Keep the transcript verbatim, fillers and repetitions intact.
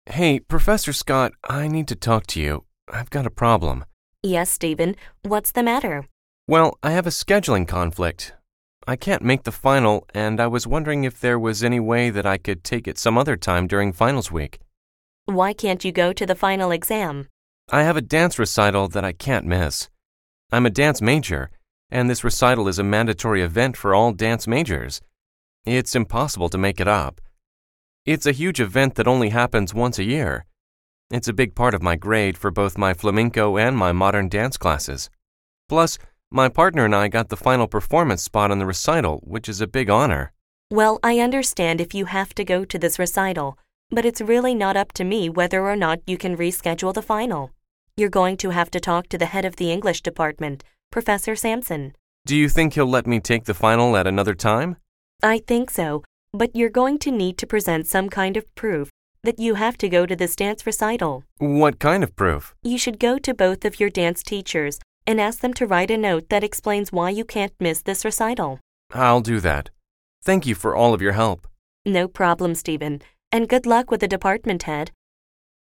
Hey, Professor Scott, I need to talk to you. I've got a problem. Yes, Stephen. What's the matter? Well, I have a scheduling conflict. I can't make the final, and I was wondering if there was any way that I could take it some other time during finals week. Why can't you go to the final exam? I have a dance recital that I can't miss. I'm a dance major, and this recital is a mandatory event for all dance majors. It's impossible to make it up. It's a huge event that only happens once a year. It's a big part of my grade for both my flamenco and my modern dance classes. Plus, my partner and I got the final performance spot on the recital, which is a big honor. Well, I understand if you have to go to this recital, but it's really not up to me whether or not you can reschedule the final. You're going to have to talk to the head of the English department, Professor Sampson. Do you think he'll let me take the final at another time? I think so, but you're going to need to present some kind of proof that you have to go to this dance recital. What kind of proof? You should go to both of your dance teachers and ask them to write a note that explains why you can't miss this recital. I'll do that. Thank you for all of your help. No problem, Stephen, and good luck with the department head.